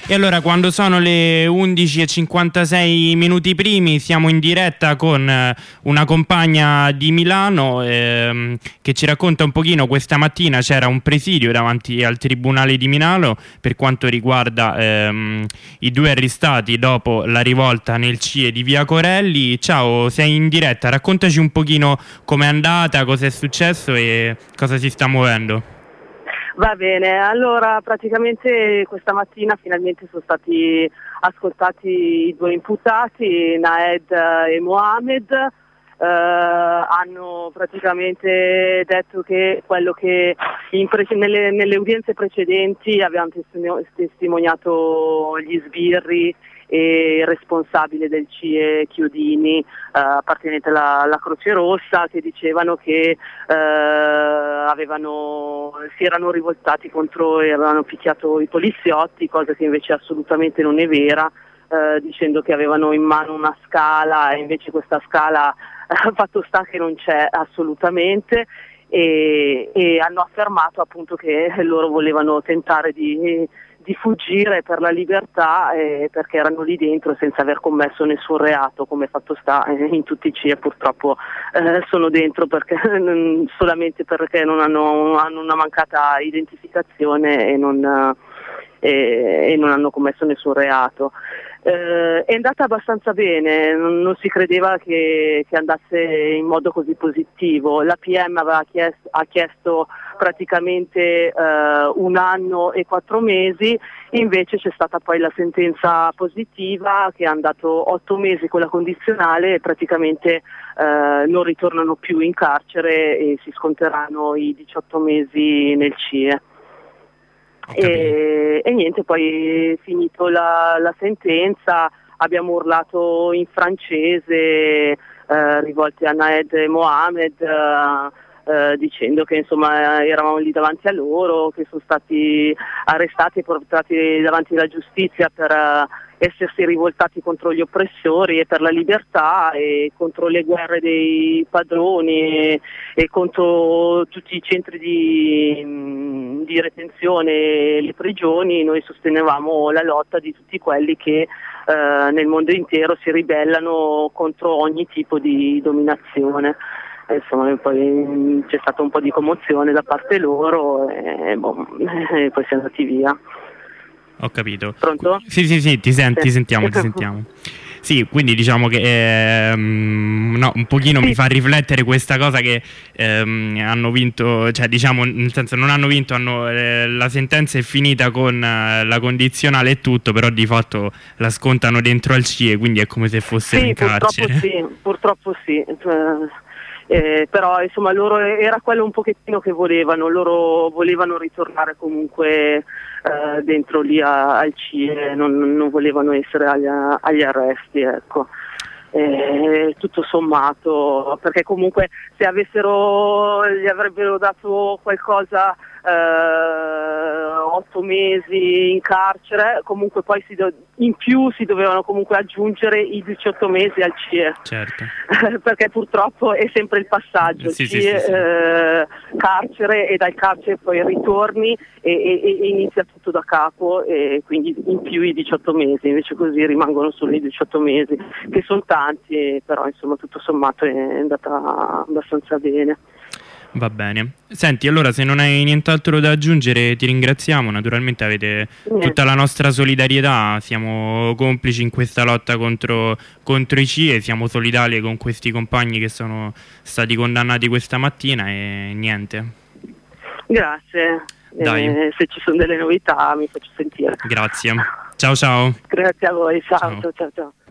E allora, quando sono le 11:56 minuti primi, siamo in diretta con una compagna di Milano che ci racconta un pochino. Questa mattina c'era un presidio davanti al Tribunale di Milano per quanto riguarda i due arrestati dopo la rivolta nel CIE di Via Corelli. Ciao, sei in diretta, raccontaci un pochino com'è andata, cosa è successo e cosa si sta muovendo. Va bene, allora praticamente questa mattina finalmente sono stati ascoltati i due imputati, Naed e Mohamed. Hanno praticamente detto che quello che nelle udienze precedenti avevano testimoniato gli sbirri e il responsabile del CIE Chiodini, appartenente alla Croce Rossa, che dicevano che si erano rivoltati contro e avevano picchiato i poliziotti, cosa che invece assolutamente non è vera, dicendo che avevano in mano una scala e invece questa scala fatto sta che non c'è assolutamente, e hanno affermato appunto che loro volevano tentare di fuggire per la libertà perché erano lì dentro senza aver commesso nessun reato, come fatto sta in tutti i CIE purtroppo sono dentro solamente perché non hanno una mancata identificazione e non hanno commesso nessun reato. È andata abbastanza bene, non si credeva che andasse in modo così positivo. La PM ha chiesto praticamente 1 anno e 4 mesi, invece c'è stata poi la sentenza positiva che hanno dato 8 mesi con la condizionale e praticamente non ritornano più in carcere e si sconteranno i 18 mesi nel CIE. E niente, poi finito la sentenza abbiamo urlato in francese rivolti a Naed e Mohamed, dicendo che insomma eravamo lì davanti a loro, che sono stati arrestati e portati davanti alla giustizia per essersi rivoltati contro gli oppressori e per la libertà e contro le guerre dei padroni e contro tutti i centri di retenzione e le prigioni. Noi sostenevamo la lotta di tutti quelli che nel mondo intero si ribellano contro ogni tipo di dominazione. Insomma, poi c'è stata un po' di commozione da parte loro e poi siamo andati via. Ho capito. Pronto? Sì, ti sentiamo. Sì, quindi diciamo che un pochino mi fa riflettere questa cosa che hanno vinto, cioè diciamo nel senso non hanno vinto, la sentenza è finita con la condizionale e tutto, però di fatto la scontano dentro al CIE, quindi è come se fossero in carcere. Purtroppo sì. Però insomma loro era quello un pochettino che loro volevano ritornare comunque dentro lì al CIE, non volevano essere agli arresti, ecco. Tutto sommato, perché comunque se gli avrebbero dato qualcosa 8 mesi in carcere, comunque poi in più si dovevano comunque aggiungere i 18 mesi al CIE. Certo. Perché purtroppo è sempre il passaggio, CIE, carcere, e dal carcere poi ritorni e inizia tutto da capo, e quindi in più i 18 mesi, invece così rimangono solo i 18 mesi, che sono tanti, però insomma tutto sommato è andata abbastanza bene. Va bene. Senti, allora se non hai nient'altro da aggiungere ti ringraziamo, naturalmente avete tutta la nostra solidarietà, siamo complici in questa lotta contro i CIE, siamo solidali con questi compagni che sono stati condannati questa mattina e niente. Grazie. Se ci sono delle novità mi faccio sentire. Grazie. Ciao. Grazie a voi, ciao.